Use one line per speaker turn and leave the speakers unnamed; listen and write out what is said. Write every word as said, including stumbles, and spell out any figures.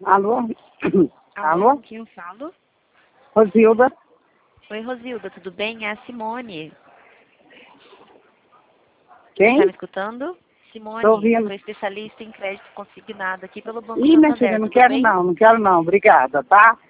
Alô?
Alô,
Alô?
com quem eu falo?
Rosilda?
Oi, Rosilda, tudo bem? É a Simone.
Quem?
Está me escutando? Simone,
Tô ouvindo.
sou especialista em crédito consignado aqui pelo Banco
Ih, minha filha,
Santander,
não
tudo
quero
bem?
não, não quero não. Obrigada, tá?